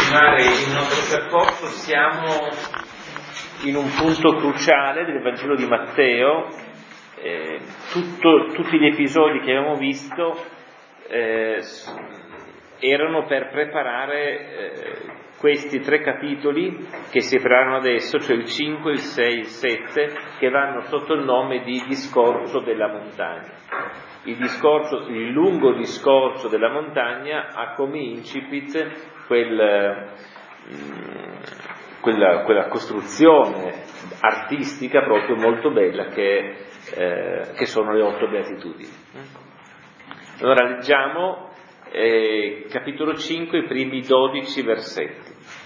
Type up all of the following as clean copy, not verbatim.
continuare il nostro percorso. Siamo in un punto cruciale del Vangelo di Matteo. Tutti gli episodi che abbiamo visto erano per preparare questi 3 capitoli che si apriranno adesso, cioè il 5, il 6, il 7, che vanno sotto il nome di discorso della montagna. Il lungo discorso della montagna ha come incipit quella costruzione artistica proprio molto bella che sono le 8 beatitudini. Allora leggiamo capitolo 5, i primi 12 versetti.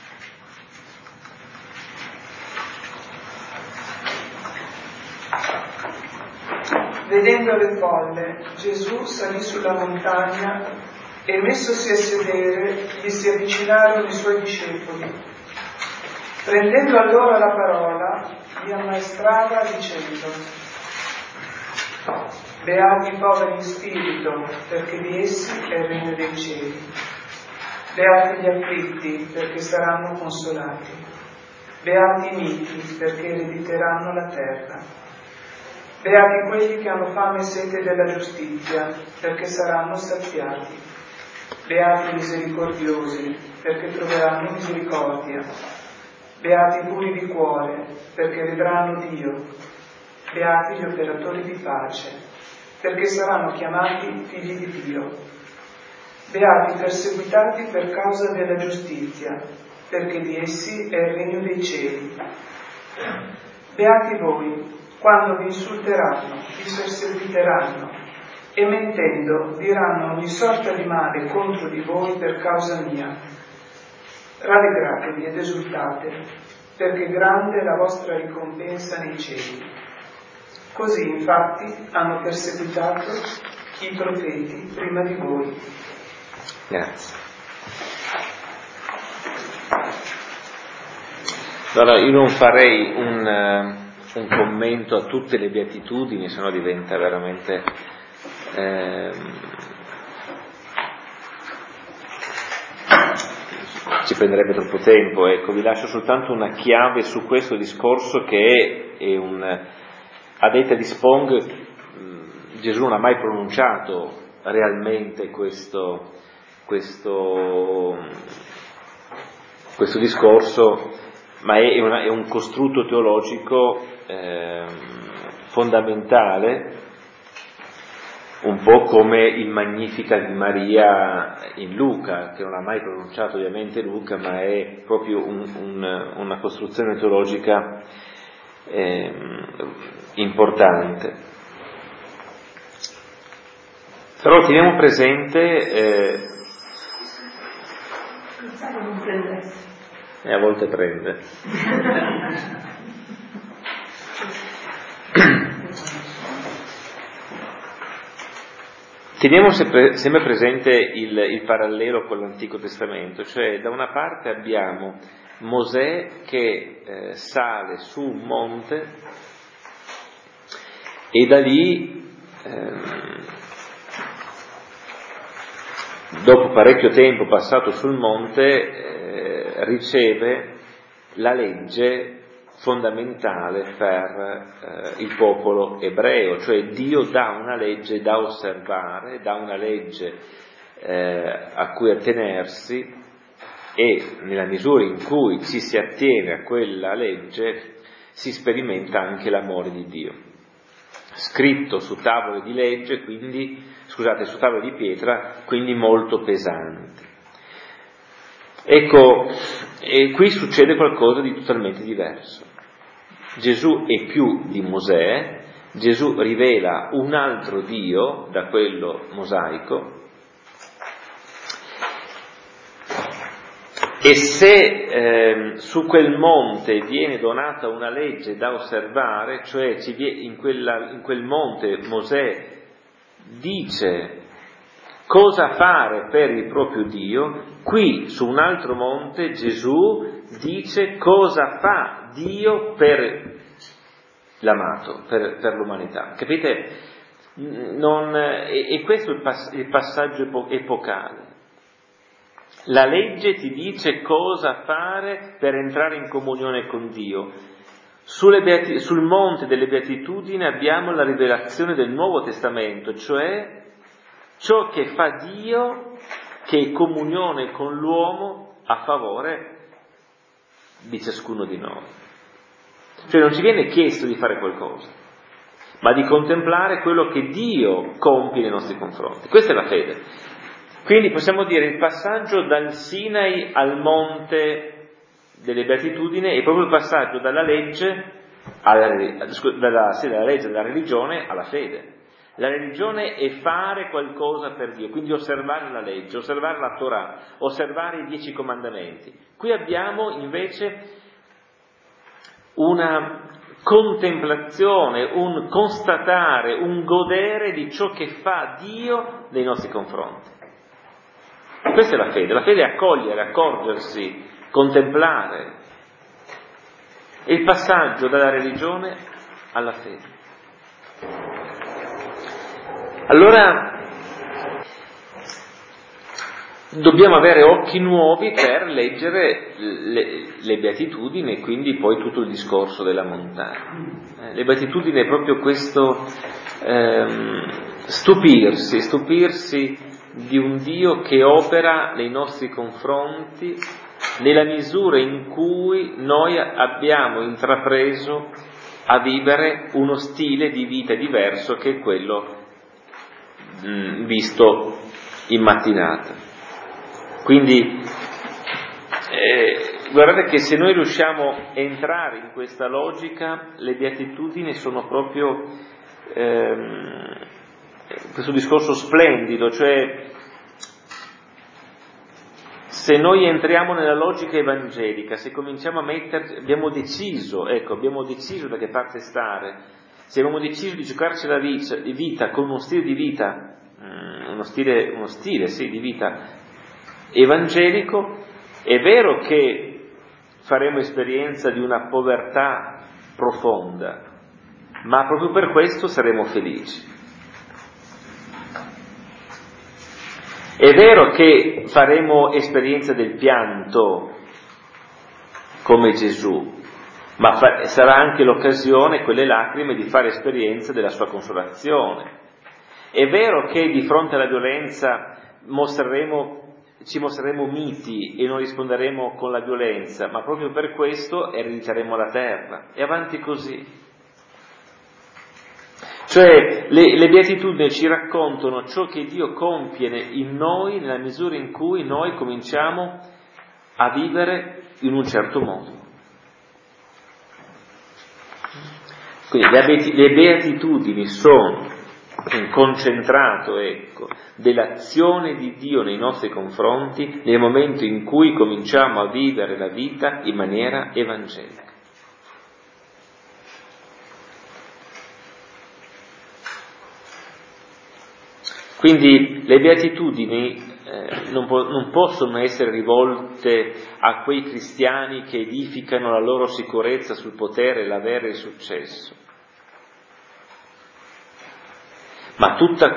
Vedendo le folle, Gesù salì sulla montagna e, messosi a sedere, gli si avvicinarono i suoi discepoli. Prendendo allora la parola, li ammaestrava dicendo: Beati i poveri in spirito, perché di essi è il regno dei cieli. Beati gli afflitti, perché saranno consolati. Beati i miti, perché erediteranno la terra. Beati quelli che hanno fame e sete della giustizia, perché saranno saziati. Beati i misericordiosi, perché troveranno misericordia. Beati i puri di cuore, perché vedranno Dio. Beati gli operatori di pace, perché saranno chiamati figli di Dio. Beati i perseguitati per causa della giustizia, perché di essi è il regno dei cieli. Beati voi, quando vi insulteranno, vi perseguiteranno e mentendo diranno ogni sorta di male contro di voi per causa mia. Rallegratevi ed esultate, perché grande è la vostra ricompensa nei cieli. Così infatti hanno perseguitato i profeti prima di voi. Grazie. Allora, io non farei un commento a tutte le beatitudini, sennò diventa veramente ci prenderebbe troppo tempo. Ecco, vi lascio soltanto una chiave su questo discorso che è a detta di Spong, Gesù non ha mai pronunciato realmente questo discorso, ma è un costrutto teologico fondamentale, un po' come il Magnificat di Maria in Luca, che non ha mai pronunciato ovviamente Luca, ma è proprio una costruzione teologica importante. Però teniamo presente a volte prende. Teniamo sempre presente il parallelo con l'Antico Testamento, cioè da una parte abbiamo Mosè che sale su un monte e da lì, dopo parecchio tempo passato sul monte, riceve la legge fondamentale per il popolo ebreo, cioè Dio dà una legge da osservare, dà una legge a cui attenersi, e nella misura in cui ci si attiene a quella legge si sperimenta anche l'amore di Dio, scritto su tavole di legge, su tavole di pietra, quindi molto pesanti. Ecco, e qui succede qualcosa di totalmente diverso. Gesù è più di Mosè, Gesù rivela un altro Dio da quello mosaico, e se su quel monte viene donata una legge da osservare, cioè in quel monte Mosè dice cosa fare per il proprio Dio, qui su un altro monte Gesù dice cosa fa Dio per l'amato, per l'umanità. Capite? E questo è il passaggio epocale. La legge ti dice cosa fare per entrare in comunione con Dio. Sul monte delle beatitudini abbiamo la rivelazione del Nuovo Testamento, cioè ciò che fa Dio, che è comunione con l'uomo a favore di ciascuno di noi. Cioè non ci viene chiesto di fare qualcosa, ma di contemplare quello che Dio compie nei nostri confronti. Questa è la fede. Quindi possiamo dire il passaggio dal Sinai al monte delle beatitudini è proprio il passaggio dalla legge dalla legge della religione alla fede. La religione è fare qualcosa per Dio, quindi osservare la legge, osservare la Torah, osservare i 10 comandamenti. Qui abbiamo invece una contemplazione, un constatare, un godere di ciò che fa Dio nei nostri confronti. Questa è la fede. La fede è accogliere, accorgersi, contemplare. È il passaggio dalla religione alla fede. Allora dobbiamo avere occhi nuovi per leggere le beatitudini e quindi poi tutto il discorso della montagna. Le beatitudini è proprio questo stupirsi di un Dio che opera nei nostri confronti nella misura in cui noi abbiamo intrapreso a vivere uno stile di vita diverso che è quello visto in mattinata. Quindi guardate che se noi riusciamo a entrare in questa logica, le beatitudini sono proprio questo discorso splendido, cioè se noi entriamo nella logica evangelica, se cominciamo a metterci, abbiamo deciso da che parte stare, se abbiamo deciso di giocarci la vita con uno stile di vita, di vita evangelico, è vero che faremo esperienza di una povertà profonda, ma proprio per questo saremo felici. È vero che faremo esperienza del pianto come Gesù, ma sarà anche l'occasione, quelle lacrime, di fare esperienza della sua consolazione. È vero che di fronte alla violenza ci mostreremo miti e non risponderemo con la violenza, ma proprio per questo erediteremo la terra. E avanti così. Cioè le beatitudini ci raccontano ciò che Dio compie in noi nella misura in cui noi cominciamo a vivere in un certo modo. Quindi le beatitudini sono un concentrato, dell'azione di Dio nei nostri confronti nel momento in cui cominciamo a vivere la vita in maniera evangelica. Quindi le beatitudini non possono essere rivolte a quei cristiani che edificano la loro sicurezza sul potere, l'avere il successo, ma a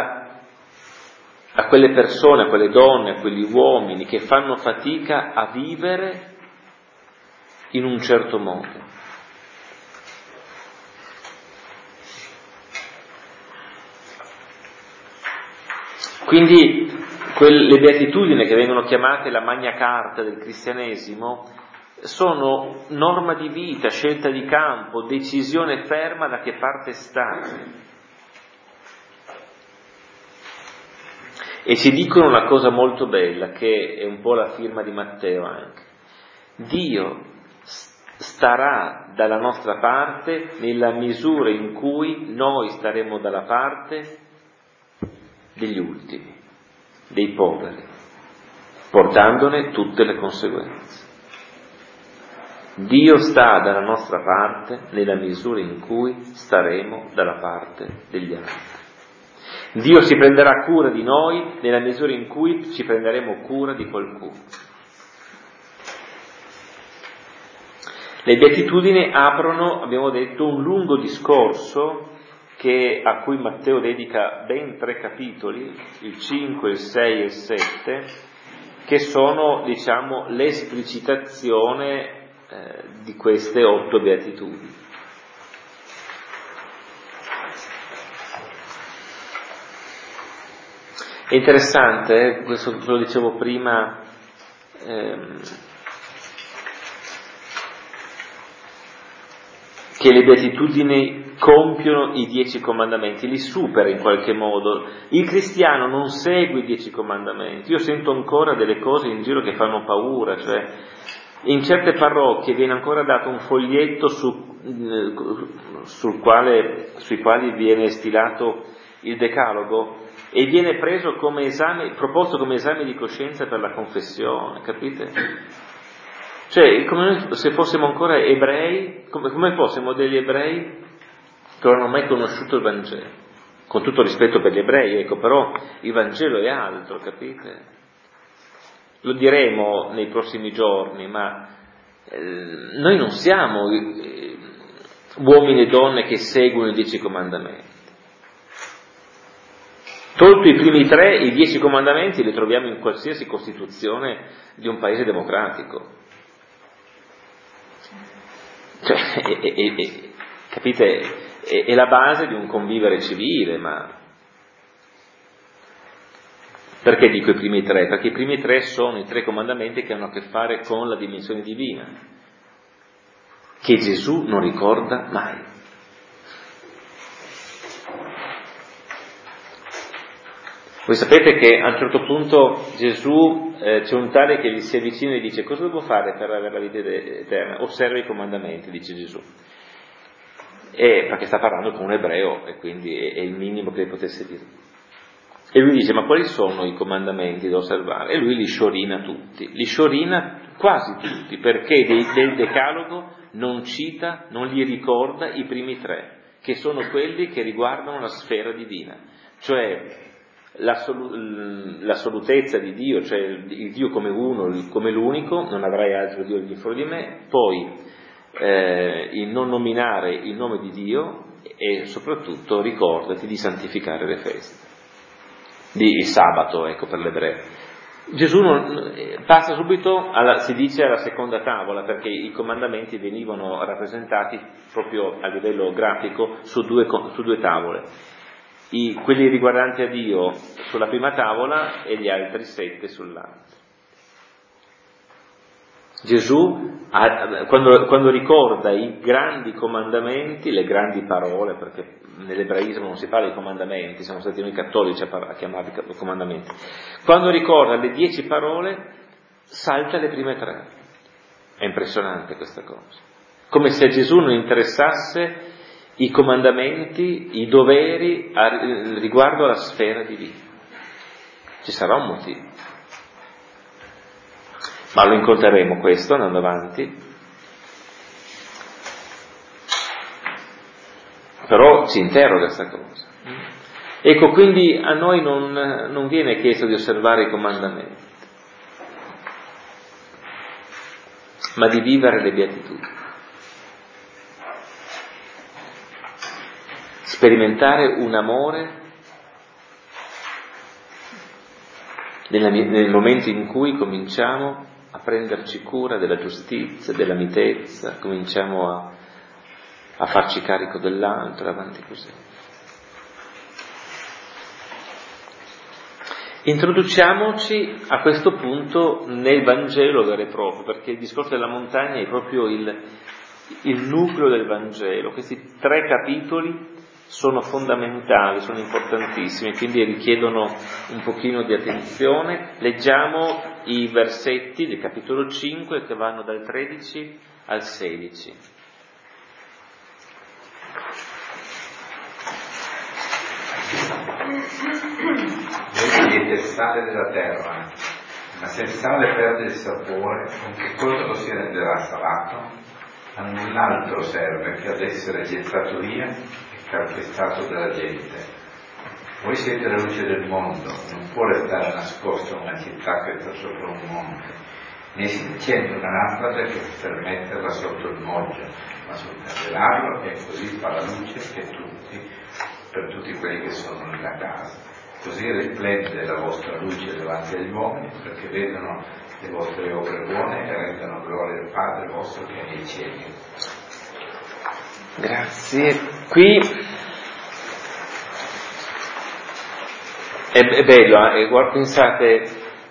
quelle persone, a quelle donne, a quegli uomini che fanno fatica a vivere in un certo modo. Quindi le beatitudini che vengono chiamate la Magna Carta del cristianesimo sono norma di vita, scelta di campo, decisione ferma da che parte stare. E ci dicono una cosa molto bella, che è un po' la firma di Matteo anche. Dio starà dalla nostra parte nella misura in cui noi staremo dalla parte degli ultimi, dei poveri, portandone tutte le conseguenze. Dio sta dalla nostra parte nella misura in cui staremo dalla parte degli altri. Dio si prenderà cura di noi nella misura in cui ci prenderemo cura di qualcuno. Le beatitudini aprono, abbiamo detto, un lungo discorso a cui Matteo dedica ben 3 capitoli, il 5, il 6 e il 7, che sono, diciamo, l'esplicitazione di queste 8 beatitudini. È interessante, questo lo dicevo prima, che le beatitudini compiono i 10 comandamenti, li supera in qualche modo. Il cristiano non segue i 10 comandamenti. Io sento ancora delle cose in giro che fanno paura, cioè in certe parrocchie viene ancora dato un foglietto sui quali viene stilato il decalogo e viene preso come esame, proposto come esame di coscienza per la confessione, capite? Cioè, come se fossimo ancora ebrei, come fossimo degli ebrei che non hanno mai conosciuto il Vangelo. Con tutto rispetto per gli ebrei, ecco, però il Vangelo è altro, capite? Lo diremo nei prossimi giorni, ma noi non siamo uomini e donne che seguono i 10 comandamenti. Tolto i primi 3, i 10 comandamenti li troviamo in qualsiasi costituzione di un paese democratico. Cioè, capite? È la base di un convivere civile, ma perché dico i primi 3? Perché i primi 3 sono i 3 comandamenti che hanno a che fare con la dimensione divina, che Gesù non ricorda mai. Voi sapete che a un certo punto Gesù, c'è un tale che gli si avvicina e dice: cosa devo fare per avere la vita eterna? Osserva i comandamenti, dice Gesù. Perché sta parlando con un ebreo e quindi è il minimo che potesse dire. E lui dice: ma quali sono i comandamenti da osservare? E lui li sciorina tutti, li sciorina quasi tutti, perché del decalogo non cita, non gli ricorda i primi 3, che sono quelli che riguardano la sfera divina, cioè l'assolutezza di Dio, cioè il Dio come uno, come l'unico, non avrai altro Dio al di fuori di me, poi il non nominare il nome di Dio e soprattutto ricordati di santificare le feste, il sabato, ecco, per l'ebreo. Gesù passa subito, si dice, alla seconda tavola, perché i comandamenti venivano rappresentati proprio a livello grafico su due tavole. Quelli riguardanti a Dio sulla prima tavola e gli altri 7 sull'altra. Gesù, quando ricorda i grandi comandamenti, le grandi parole, perché nell'ebraismo non si parla di comandamenti, siamo stati noi cattolici a chiamarli comandamenti, quando ricorda le 10 parole, salta le prime 3. È impressionante questa cosa. Come se a Gesù non interessasse i comandamenti, i doveri riguardo alla sfera divina. Ci sarà un motivo. Ma lo incontreremo questo andando avanti. Però ci interroga questa cosa. Ecco, quindi a noi non viene chiesto di osservare i comandamenti, ma di vivere le beatitudini. Sperimentare un amore nel momento in cui cominciamo a prenderci cura della giustizia, della cominciamo a farci carico dell'altro, avanti così. Introduciamoci a questo punto nel Vangelo vero e proprio, perché il discorso della montagna è proprio il nucleo del Vangelo. Questi 3 capitoli sono fondamentali, sono importantissimi, quindi richiedono un pochino di attenzione. Leggiamo i versetti del capitolo 5 che vanno dal 13 al 16. Voi siete il sale della terra, ma se il sale perde il sapore, con che cosa lo si renderà salato? A null'altro serve che ad essere gettato via e calpestato dalla gente. Voi siete la luce del mondo, non può restare nascosta una città che sta sopra un monte, né si accende una lampada per metterla sotto il moggio, ma sul candelabro, e così fa la luce per tutti quelli che sono nella casa. così risplende la vostra luce davanti agli uomini, perché vedono le vostre opere buone e rendono gloria al Padre vostro che è nei cieli. Grazie. Qui è bello, pensate,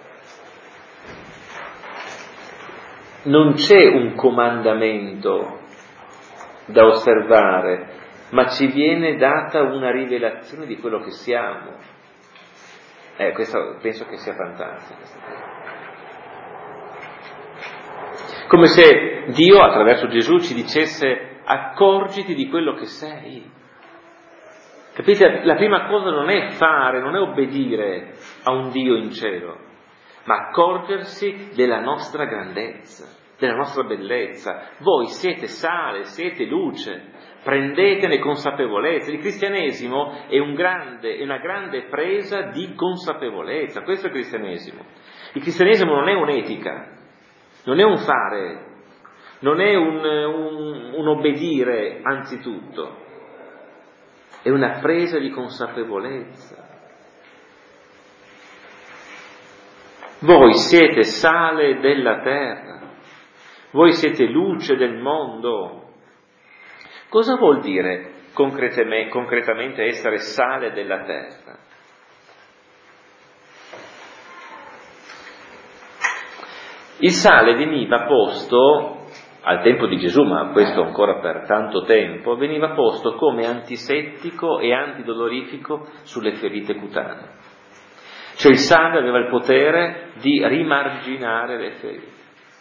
non c'è un comandamento da osservare, ma ci viene data una rivelazione di quello che siamo. Questo penso che sia fantastico. Come se Dio, attraverso Gesù, ci dicesse: accorgiti di quello che sei. Capite? La prima cosa non è fare, non è obbedire a un Dio in cielo, ma accorgersi della nostra grandezza, della nostra bellezza. Voi siete sale, siete luce, prendetene consapevolezza. Il cristianesimo è una grande presa di consapevolezza. Questo è il cristianesimo. Il cristianesimo non è un'etica, non è un fare, non è un obbedire anzitutto, è una presa di consapevolezza. Voi siete sale della terra, voi siete luce del mondo. Cosa vuol dire concretamente essere sale della terra? Il sale veniva posto al tempo di Gesù, ma questo ancora per tanto tempo, veniva posto come antisettico e antidolorifico sulle ferite cutanee. Cioè il sale aveva il potere di rimarginare le ferite.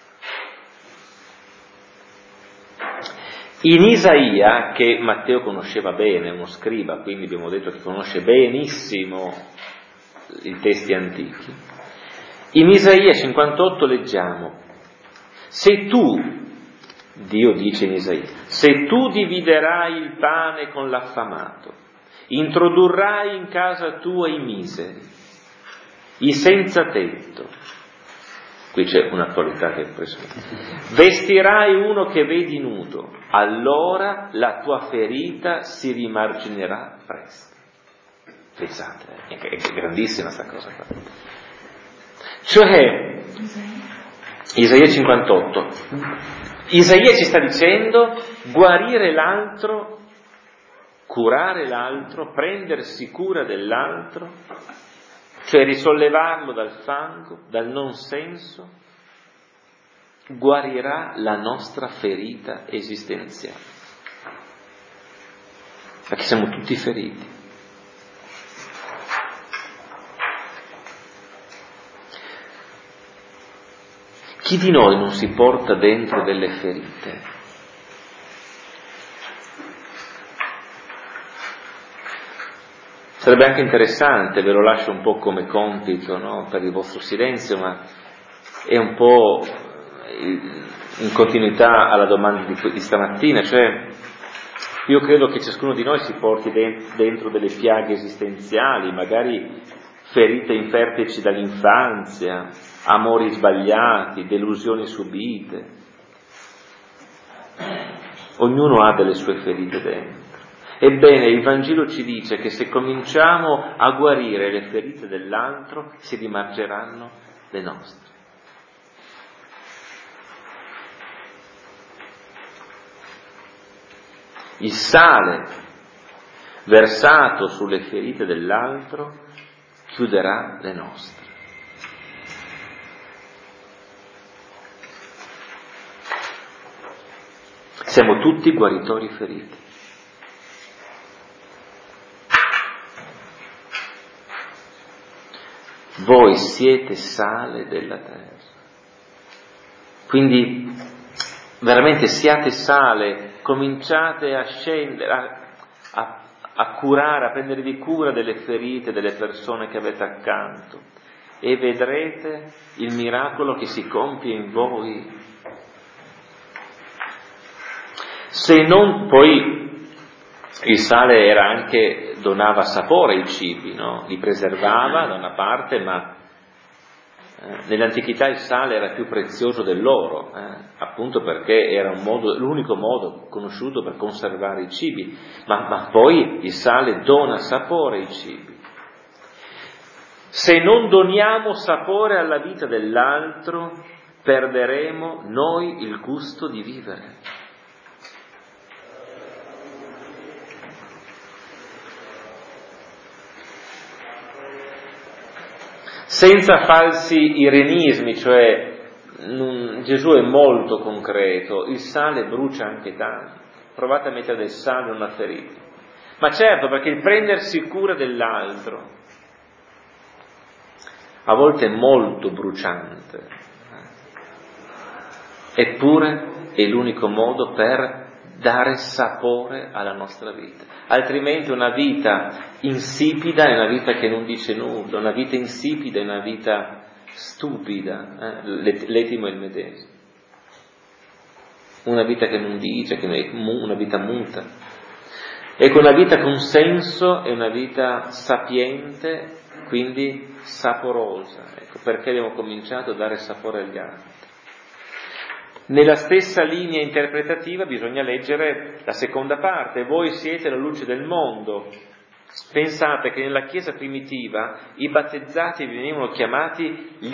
In Isaia, che Matteo conosceva bene, uno scriba, quindi abbiamo detto che conosce benissimo i testi antichi, in Isaia 58 leggiamo: se tu, Dio dice in Isaia, se tu dividerai il pane con l'affamato, introdurrai in casa tua i miseri, i senza tetto, qui c'è un'attualità che è impressionante, vestirai uno che vedi nudo, allora la tua ferita si rimarginerà presto. Pensate, è grandissima questa cosa qua. Cioè, Isaia 58, Isaia ci sta dicendo guarire l'altro, curare l'altro, prendersi cura dell'altro, cioè risollevarlo dal fango, dal non senso, guarirà la nostra ferita esistenziale. Perché siamo tutti feriti. Chi di noi non si porta dentro delle ferite? Sarebbe anche interessante, ve lo lascio un po' come compito, no? Per il vostro silenzio, ma è un po' in continuità alla domanda di stamattina, cioè io credo che ciascuno di noi si porti dentro delle piaghe esistenziali, magari ferite inferteci dall'infanzia, amori sbagliati, delusioni subite. Ognuno ha delle sue ferite dentro. Ebbene, il Vangelo ci dice che se cominciamo a guarire le ferite dell'altro, si rimargeranno le nostre. Il sale versato sulle ferite dell'altro chiuderà le nostre. Siamo tutti guaritori feriti. Voi siete sale della terra. Quindi veramente siate sale, cominciate a scendere, a curare, a prendervi cura delle ferite delle persone che avete accanto e vedrete il miracolo che si compie in voi. Se non, poi il sale era anche, donava sapore ai cibi, no? Li preservava da una parte, ma nell'antichità il sale era più prezioso dell'oro, appunto perché era l'unico modo conosciuto per conservare i cibi, ma poi il sale dona sapore ai cibi. Se non doniamo sapore alla vita dell'altro, perderemo noi il gusto di vivere. Senza falsi irenismi, cioè Gesù è molto concreto, il sale brucia anche tanto, provate a mettere del sale in una ferita. Ma certo, perché il prendersi cura dell'altro a volte è molto bruciante, eppure è l'unico modo per dare sapore alla nostra vita. Altrimenti una vita insipida è una vita che non dice nulla, una vita insipida è una vita stupida, l'etimo è il medesimo. Una vita che non dice, che è una vita muta. Ecco, una vita con senso è una vita sapiente, quindi saporosa. Ecco perché abbiamo cominciato a dare sapore agli altri. Nella stessa linea interpretativa bisogna leggere la seconda parte: voi siete la luce del mondo. Pensate che nella Chiesa primitiva i battezzati venivano chiamati gli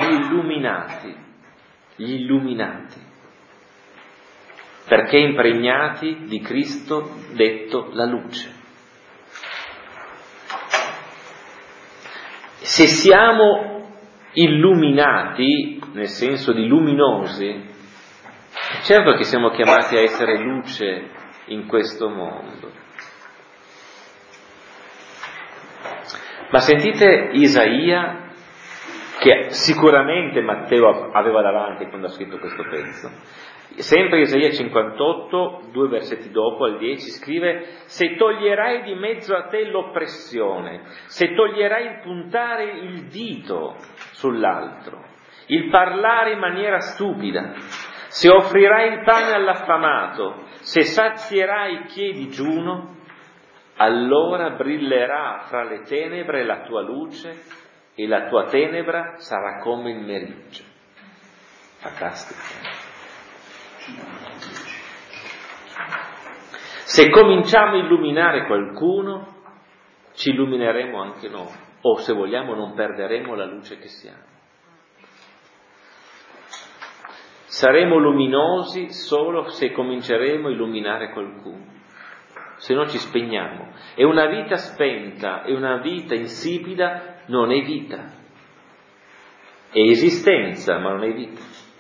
illuminati, perché impregnati di Cristo detto la luce. Se siamo illuminati, nel senso di luminosi, certo che siamo chiamati a essere luce in questo mondo. Ma sentite Isaia, che sicuramente Matteo aveva davanti quando ha scritto questo pezzo. Sempre Isaia 58, 2 versetti dopo, al 10, scrive: se toglierai di mezzo a te l'oppressione, se toglierai il puntare il dito sull'altro, il parlare in maniera stupida, se offrirai il pane all'affamato, se sazierai chi è digiuno, allora brillerà fra le tenebre la tua luce e la tua tenebra sarà come il meriggio. Fantastico. Se cominciamo a illuminare qualcuno, ci illumineremo anche noi, o se vogliamo non perderemo la luce che siamo. Saremo luminosi solo se cominceremo a illuminare qualcuno, se no ci spegniamo. E una vita spenta e una vita insipida non è vita, è esistenza ma non è vita.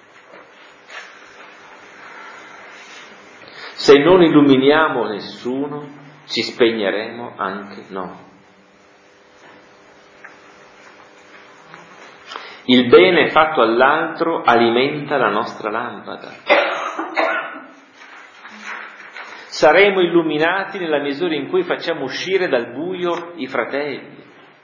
Se non illuminiamo nessuno, ci spegneremo anche noi. Il bene fatto all'altro alimenta la nostra lampada. Saremo illuminati nella misura in cui facciamo uscire dal buio i fratelli.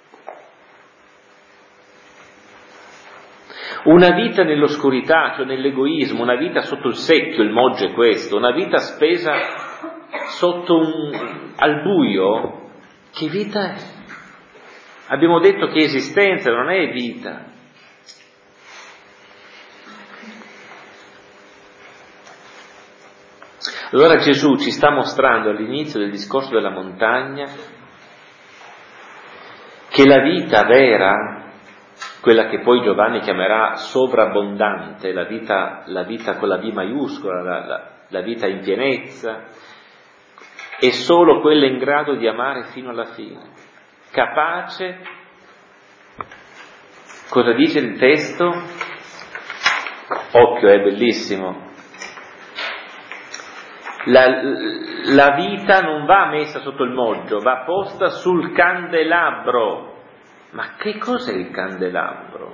Una vita nell'oscurità, cioè nell'egoismo, una vita sotto il secchio, il moggio è questo, una vita spesa al buio, che vita è? Abbiamo detto che esistenza non è vita. Allora Gesù ci sta mostrando all'inizio del discorso della montagna che la vita vera, quella che poi Giovanni chiamerà sovrabbondante, la vita con la V maiuscola, la vita in pienezza, è solo quella in grado di amare fino alla fine, capace, cosa dice il testo? Occhio, è bellissimo. La vita non va messa sotto il moggio, va posta sul candelabro. Ma che cos'è il candelabro?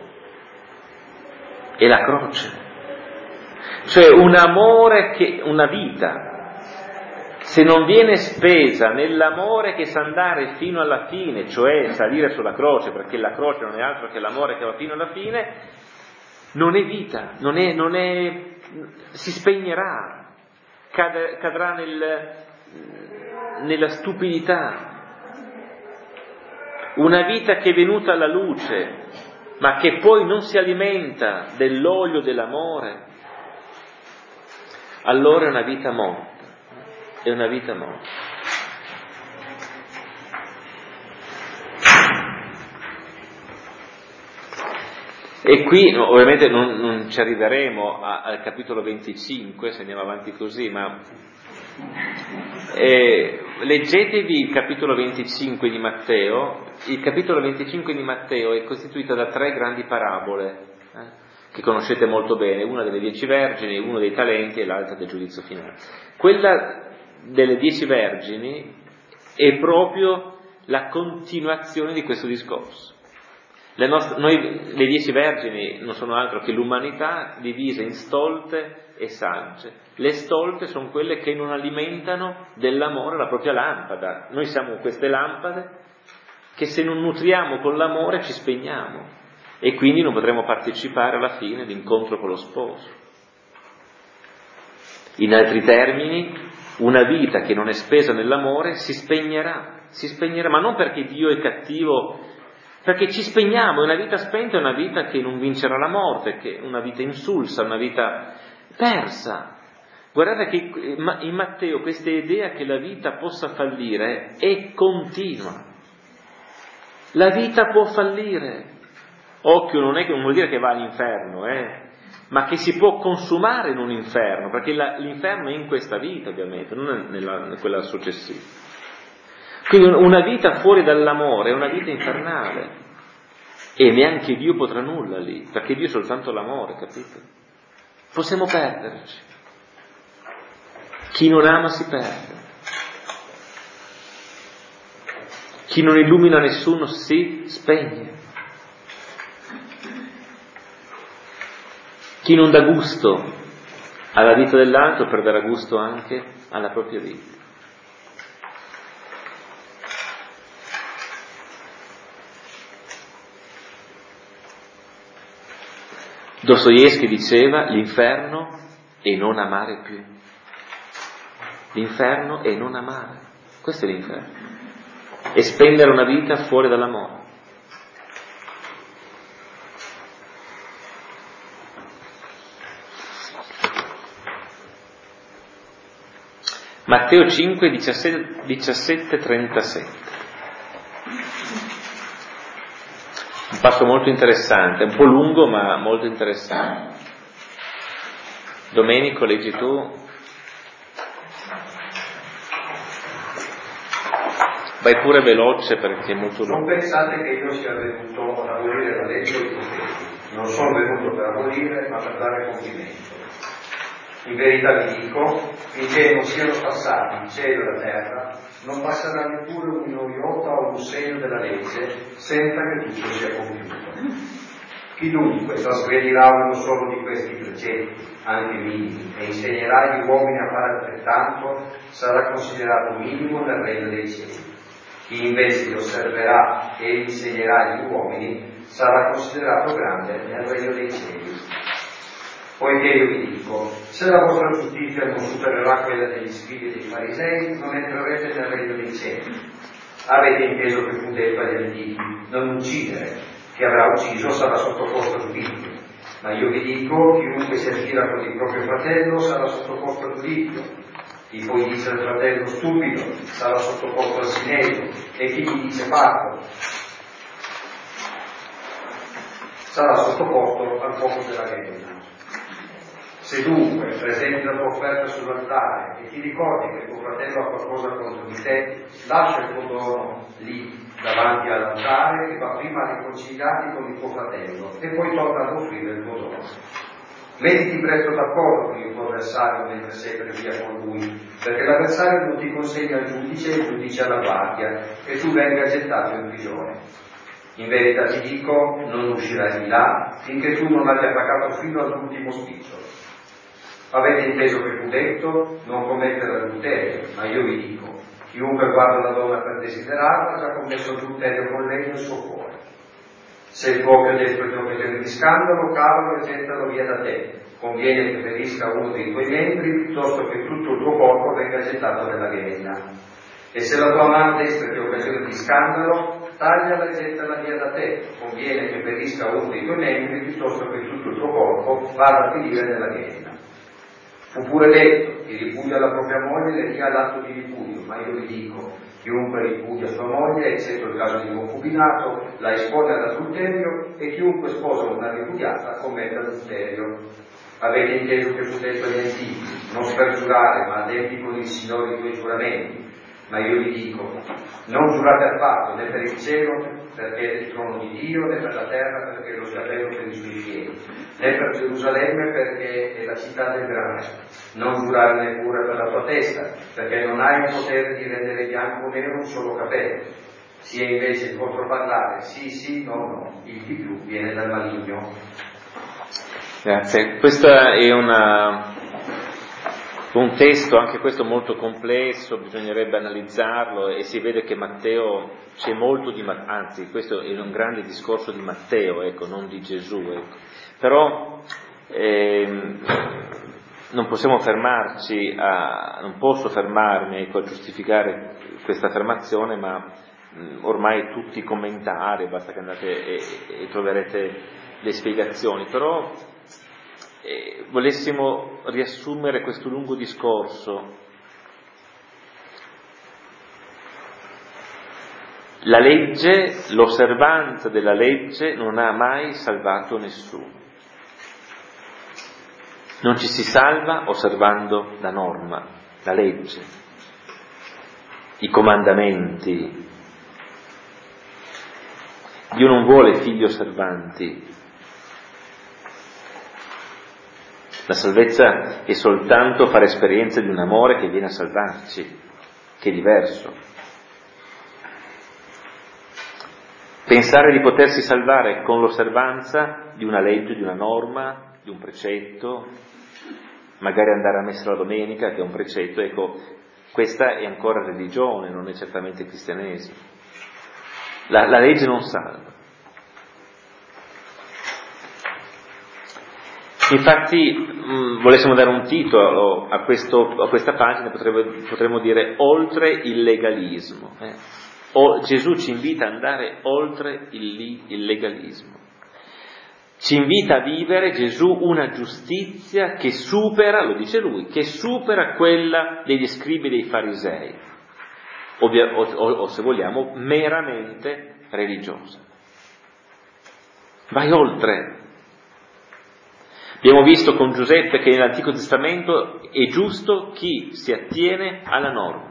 È la croce. Cioè un amore una vita, se non viene spesa nell'amore che sa andare fino alla fine, cioè salire sulla croce, perché la croce non è altro che l'amore che va fino alla fine, non è vita, si spegnerà. Cadrà nella stupidità. Una vita che è venuta alla luce, ma che poi non si alimenta dell'olio dell'amore, allora è una vita morta. È una vita morta. E qui ovviamente non ci arriveremo al capitolo 25 se andiamo avanti così, ma leggetevi il capitolo 25 di Matteo. Il capitolo 25 di Matteo è costituito da 3 grandi parabole che conoscete molto bene, una delle 10 vergini, uno dei talenti e l'altra del giudizio finale. Quella delle 10 vergini è proprio la continuazione di questo discorso. Le 10 vergini non sono altro che l'umanità divisa in stolte e sagge. Le stolte sono quelle che non alimentano dell'amore la propria lampada. Noi siamo queste lampade che se non nutriamo con l'amore ci spegniamo e quindi non potremo partecipare alla fine all'incontro con lo sposo. In altri termini, una vita che non è spesa nell'amore si spegnerà, ma non perché Dio è cattivo, perché ci spegniamo. Una vita spenta è una vita che non vincerà la morte, che è una vita insulsa, una vita persa. Guardate che in Matteo questa idea che la vita possa fallire è continua. La vita può fallire. Occhio, non vuol dire che va all'inferno, ma che si può consumare in un inferno, perché l'inferno è in questa vita ovviamente, non in quella successiva. Quindi una vita fuori dall'amore è una vita infernale e neanche Dio potrà nulla lì, perché Dio è soltanto l'amore, capite? Possiamo perderci. Chi non ama si perde. Chi non illumina nessuno si spegne. Chi non dà gusto alla vita dell'altro perderà gusto anche alla propria vita. Dostoevskij diceva l'inferno e non amare più. L'inferno e non amare. Questo è l'inferno. E spendere una vita fuori dall'amore. Matteo 5, 17, 37. Un passo molto interessante, un po' lungo ma molto interessante. Domenico, leggi tu. Vai pure veloce perché è molto lungo. Non pensate che io sia venuto ad abolire la legge o i profeti. Non sono venuto per abolire ma per dare compimento. In verità vi dico, finché non siano passati il cielo e la terra, non passerà neppure un iota o un segno della legge senza che tutto sia compiuto. Chi dunque trasgredirà uno solo di questi precetti, anche minimi, e insegnerà agli uomini a fare altrettanto, sarà considerato minimo nel regno dei cieli. Chi invece li osserverà e insegnerà agli uomini sarà considerato grande nel regno dei cieli. Poiché io vi dico, se la vostra giustizia non supererà quella degli scribi e dei farisei, non entrerete nel regno dei cieli. Avete inteso che fu detto agli antichi, non uccidere, chi avrà ucciso sarà sottoposto a giudizio. Ma io vi dico, chiunque si attira con il proprio fratello sarà sottoposto a giudizio. Chi poi dice al fratello stupido sarà sottoposto al sinesio, e chi gli dice pazzo sarà sottoposto al fuoco della ghiaia. Se dunque presenti la tua offerta sull'altare e ti ricordi che tuo fratello ha qualcosa contro di te, lascia il tuo dono lì davanti all'altare e va prima a riconciliarti con il tuo fratello e poi torna ad offrire il tuo dono. Mettiti presto d'accordo con il tuo avversario mentre sei per via con lui, perché l'avversario non ti consegna al giudice e il giudice alla guardia e tu venga gettato in prigione. In verità ti dico, non uscirai di là finché tu non abbia pagato fino all'ultimo spicciolo. Avete inteso che fu detto, non commettere adulterio, ma io vi dico, chiunque guarda una donna per desiderarla ha già commesso adulterio con lei nel suo cuore. Se il tuo occhio destro ti occasione di scandalo, cavalo e gettalo via da te. Conviene che ferisca uno dei tuoi membri piuttosto che tutto il tuo corpo venga gettato nella ghiaia. E se la tua mano destra ti occasione di scandalo, tagliala e gettala via da te. Conviene che ferisca uno dei tuoi membri piuttosto che tutto il tuo corpo vada a finire nella ghiaia. Fu pure detto: chi ripudia la propria moglie le dia l'atto di ripudio, ma io vi dico: chiunque ripudia sua moglie, eccetto il caso di concubinato, la espone all'adulterio, e chiunque sposa una ripudiata commette adulterio. Avete inteso che fu detto agli antichi: non spergiurare, ma adempi con il Signore i tuoi giuramenti. Ma io vi dico: non giurate affatto, né per il cielo, perché è il trono di Dio, né per la terra, perché lo sgabello per i suoi piedi, né per Gerusalemme, perché è la città del grande. Non giurare neppure per la tua testa, perché non hai il potere di rendere bianco o nero un solo capello. Sia invece il vostro parlare sì sì, no no, il di più viene dal maligno. Grazie. Questo è un testo, anche questo molto complesso, bisognerebbe analizzarlo, e si vede che Matteo, c'è molto di Matteo, anzi questo è un grande discorso di Matteo, ecco, non di Gesù, ecco. Però non possiamo fermarci non posso fermarmi, ecco, a giustificare questa affermazione, ma ormai tutti i commentari, basta che andate e troverete le spiegazioni. Però volessimo riassumere questo lungo discorso. La legge, l'osservanza della legge non ha mai salvato nessuno. Non ci si salva osservando la norma, la legge, i comandamenti. Dio non vuole figli osservanti. La salvezza è soltanto fare esperienza di un amore che viene a salvarci, che è diverso. Pensare di potersi salvare con l'osservanza di una legge, di una norma, di un precetto, magari andare a messa la domenica, che è un precetto, ecco, questa è ancora religione, non è certamente cristianesimo. La legge non salva. Infatti, volessimo dare un titolo a questa pagina, potremmo dire oltre il legalismo. Gesù ci invita ad andare oltre il legalismo. Ci invita a vivere, Gesù, una giustizia che supera, lo dice lui, che supera quella degli scribi e dei farisei, o se vogliamo, meramente religiosa. Vai oltre. Abbiamo visto con Giuseppe che nell'Antico Testamento è giusto chi si attiene alla norma.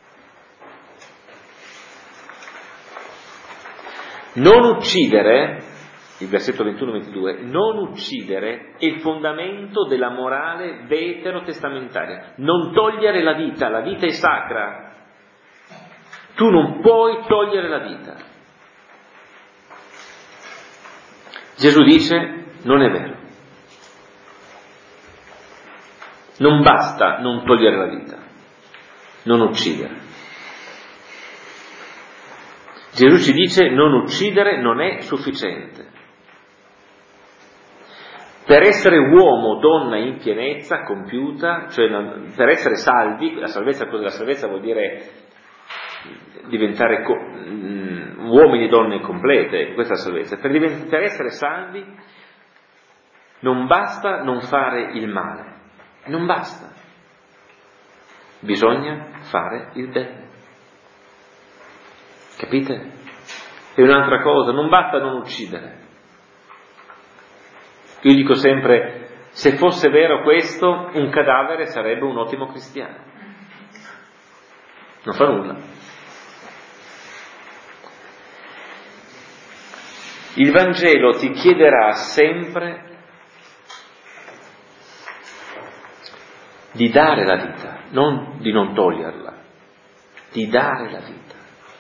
Non uccidere, il versetto 21-22, non uccidere è il fondamento della morale veterotestamentaria. Non togliere la vita è sacra. Tu non puoi togliere la vita. Gesù dice: non è vero. Non basta non togliere la vita, non uccidere. Gesù ci dice: non uccidere non è sufficiente. Per essere uomo, donna in pienezza, compiuta, cioè per essere salvi, la salvezza vuol dire diventare uomini e donne complete, questa è la salvezza. Per essere salvi non basta non fare il male. Non basta, bisogna fare il bene. Capite? È un'altra cosa, non basta non uccidere. Io dico sempre, se fosse vero questo, un cadavere sarebbe un ottimo cristiano. Non fa nulla. Il Vangelo ti chiederà sempre di dare la vita, non di non toglierla, di dare la vita.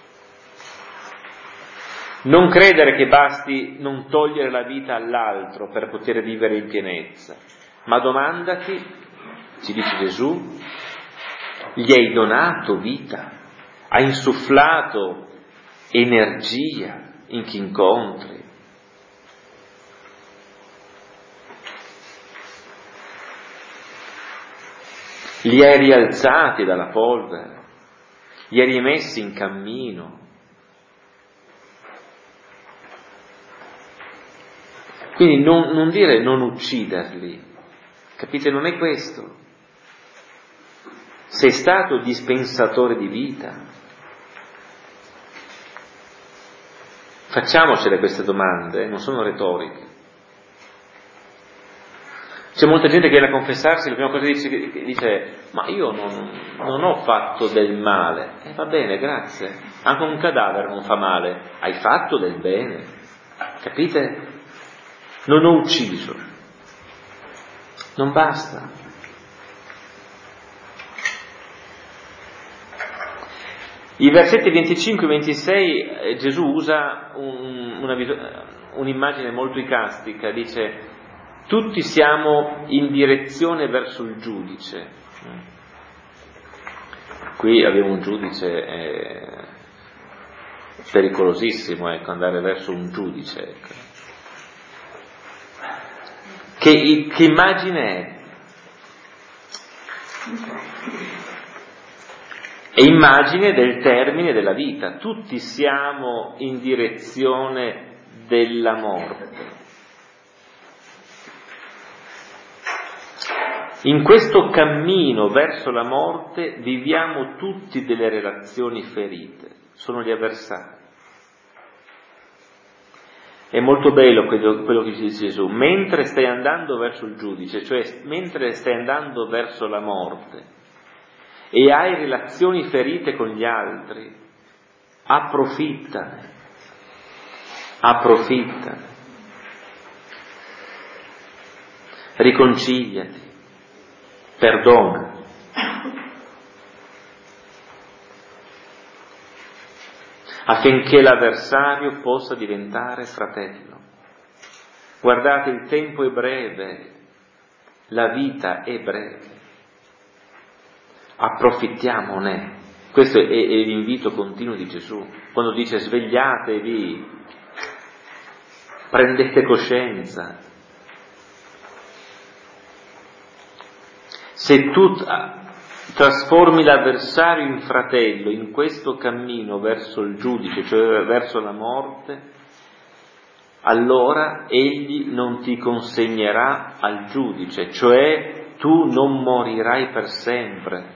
Non credere che basti non togliere la vita all'altro per poter vivere in pienezza, ma domandati, ci dice Gesù, gli hai donato vita, hai insufflato energia in chi incontri. Li hai rialzati dalla polvere, li hai rimessi in cammino. Quindi non dire non ucciderli, capite? Non è questo. Sei stato dispensatore di vita? Facciamocele queste domande, non sono retoriche. C'è molta gente che viene a confessarsi, la prima cosa che dice ma io non ho fatto del male. Va bene, grazie. Anche un cadavere non fa male. Hai fatto del bene. Capite? Non ho ucciso. Non basta. I versetti 25 e 26 Gesù usa un'immagine molto icastica, dice tutti siamo in direzione verso il giudice. Qui abbiamo un giudice pericolosissimo, andare verso un giudice. Ecco. Che immagine è? È immagine del termine della vita. Tutti siamo in direzione della morte. In questo cammino verso la morte viviamo tutti delle relazioni ferite, sono gli avversari. È molto bello quello che dice Gesù, mentre stai andando verso il giudice, cioè mentre stai andando verso la morte e hai relazioni ferite con gli altri, approfittane. Riconciliati. Perdona. Affinché l'avversario possa diventare fratello. Guardate, il tempo è breve, la vita è breve. Approfittiamone. Questo è l'invito continuo di Gesù. Quando dice svegliatevi, prendete coscienza. Se tu trasformi l'avversario in fratello in questo cammino verso il giudice, cioè verso la morte, allora egli non ti consegnerà al giudice, cioè tu non morirai per sempre.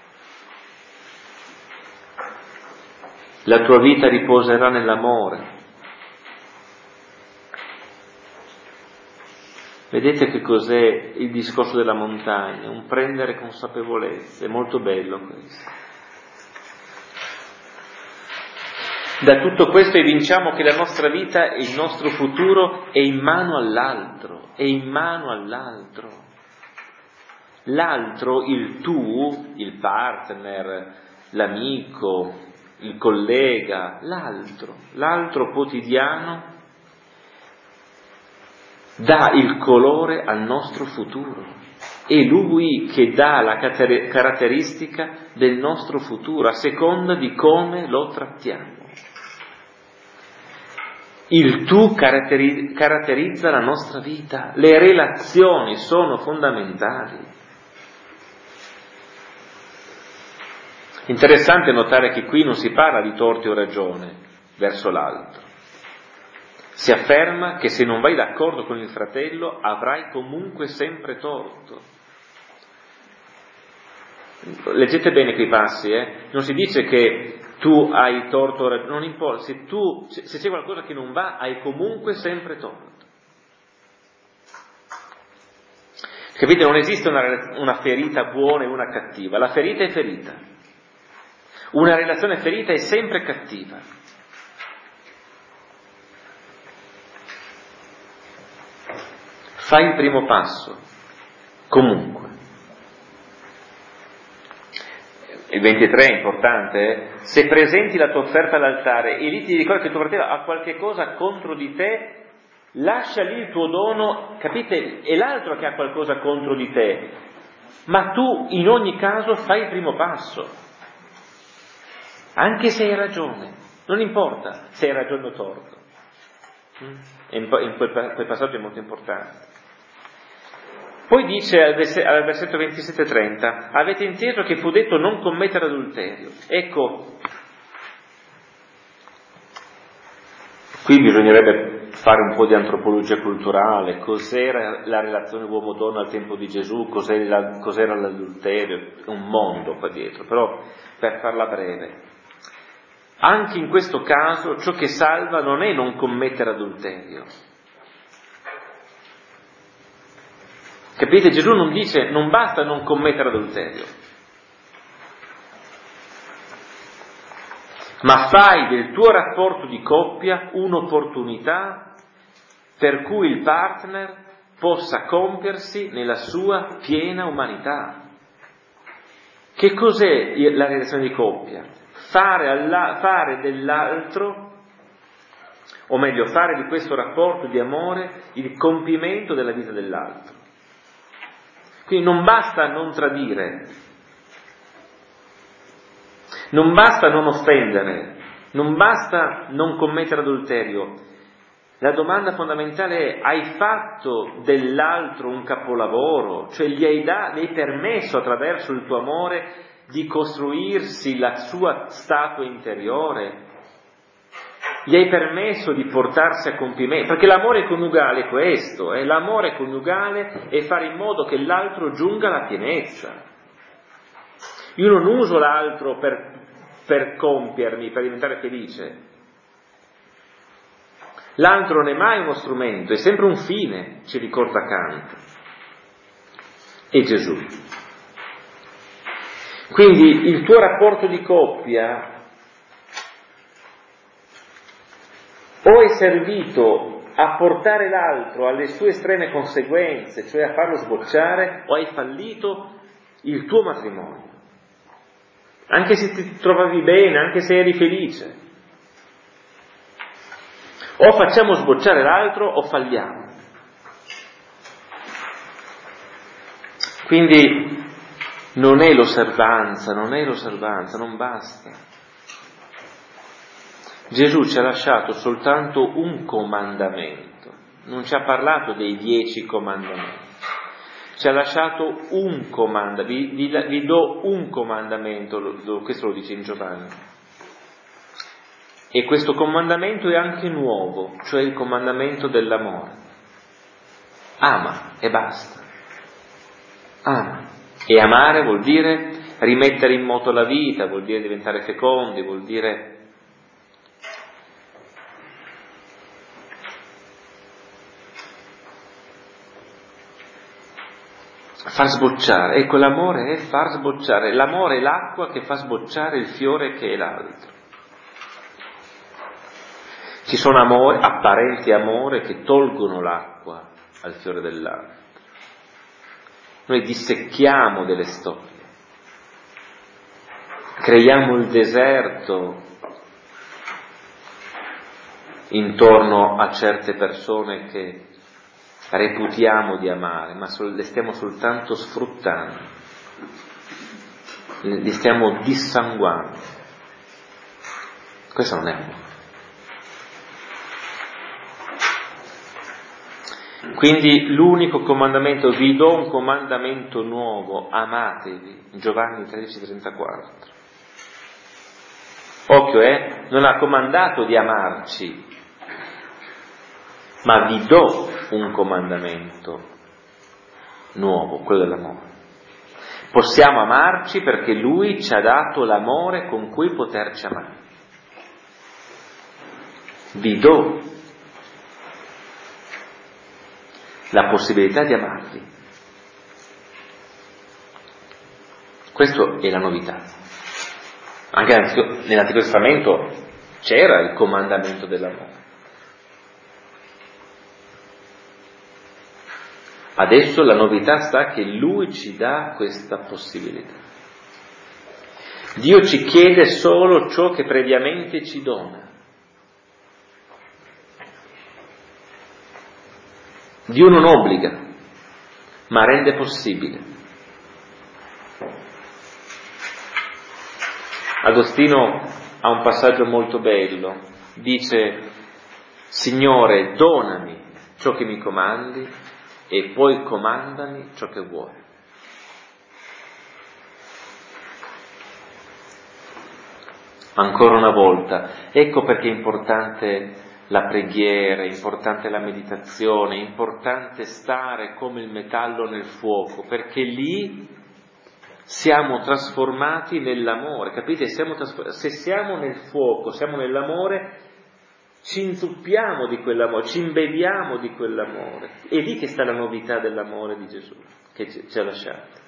La tua vita riposerà nell'amore. Vedete che cos'è il discorso della montagna? Un prendere consapevolezza, è molto bello questo. Da tutto questo evinciamo che la nostra vita e il nostro futuro è in mano all'altro, L'altro, il tu, il partner, l'amico, il collega, l'altro quotidiano, dà il colore al nostro futuro. È lui che dà la caratteristica del nostro futuro a seconda di come lo trattiamo. Il tu caratterizza la nostra vita, le relazioni sono fondamentali. Interessante notare che qui non si parla di torti o ragione verso l'altro. Si afferma che se non vai d'accordo con il fratello avrai comunque sempre torto. Leggete bene quei passi, non si dice che tu hai torto, non importa, se c'è qualcosa che non va hai comunque sempre torto. Capite? Non esiste una ferita buona e una cattiva, la ferita è ferita. Una relazione ferita è sempre cattiva. Fai il primo passo, comunque. Il 23 è importante, se presenti la tua offerta all'altare e lì ti ricordi che tuo fratello ha qualche cosa contro di te, lascia lì il tuo dono, capite? È l'altro che ha qualcosa contro di te, ma tu in ogni caso fai il primo passo, anche se hai ragione, non importa se hai ragione o torto. In quel passaggio è molto importante. Poi dice al versetto 27-30, avete inteso che fu detto non commettere adulterio. Ecco, qui bisognerebbe fare un po' di antropologia culturale, cos'era la relazione uomo-donna al tempo di Gesù, cos'era l'adulterio, un mondo qua dietro, però per farla breve. Anche in questo caso ciò che salva non è non commettere adulterio. Capite? Gesù non dice non basta non commettere adulterio, ma fai del tuo rapporto di coppia un'opportunità per cui il partner possa compiersi nella sua piena umanità. Che cos'è la relazione di coppia? Fare dell'altro, o meglio, fare di questo rapporto di amore il compimento della vita dell'altro. Quindi non basta non tradire, non basta non offendere, non basta non commettere adulterio. La domanda fondamentale è: hai fatto dell'altro un capolavoro? Cioè gli hai permesso attraverso il tuo amore di costruirsi la sua statua interiore? Gli hai permesso di portarsi a compimento? Perché l'amore coniugale è questo, l'amore coniugale è fare in modo che l'altro giunga alla pienezza. Io non uso l'altro per compiermi, per diventare felice. L'altro non è mai uno strumento, è sempre un fine, ci ricorda Kant e Gesù. Quindi il tuo rapporto di coppia o è servito a portare l'altro alle sue estreme conseguenze, cioè a farlo sbocciare, o hai fallito il tuo matrimonio. Anche se ti trovavi bene, anche se eri felice. O facciamo sbocciare l'altro o falliamo. Quindi non è l'osservanza, non basta. Gesù ci ha lasciato soltanto un comandamento, non ci ha parlato dei 10 comandamenti. Ci ha lasciato un comandamento, vi do un comandamento, questo lo dice in Giovanni. E questo comandamento è anche nuovo, cioè il comandamento dell'amore. Ama e basta. Ama. E amare vuol dire rimettere in moto la vita, vuol dire diventare fecondi, vuol dire far sbocciare. Ecco, l'amore è far sbocciare. L'amore è l'acqua che fa sbocciare il fiore che è l'altro. Ci sono amori, apparenti amore, che tolgono l'acqua al fiore dell'altro. Noi dissecchiamo delle storie, creiamo il deserto intorno a certe persone che reputiamo di amare, ma le stiamo soltanto sfruttando, li stiamo dissanguando. Questo non è amore. Quindi l'unico comandamento, vi do un comandamento nuovo, amatevi, Giovanni 13,34. Occhio, non ha comandato di amarci, ma vi do un comandamento nuovo, quello dell'amore. Possiamo amarci perché Lui ci ha dato l'amore con cui poterci amare. Vi do la possibilità di amarvi. Questa è la novità. Anche nell'Antico Testamento c'era il comandamento dell'amore. Adesso la novità sta che Lui ci dà questa possibilità. Dio ci chiede solo ciò che previamente ci dona. Dio non obbliga, ma rende possibile. Agostino ha un passaggio molto bello, dice: Signore, donami ciò che mi comandi e poi comandami ciò che vuoi. Ancora una volta, ecco perché è importante la preghiera, è importante la meditazione, è importante stare come il metallo nel fuoco, perché lì siamo trasformati nell'amore, capite? Se siamo nel fuoco, siamo nell'amore, ci inzuppiamo di quell'amore, ci imbeviamo di quell'amore. È lì che sta la novità dell'amore di Gesù, che ci ha lasciato.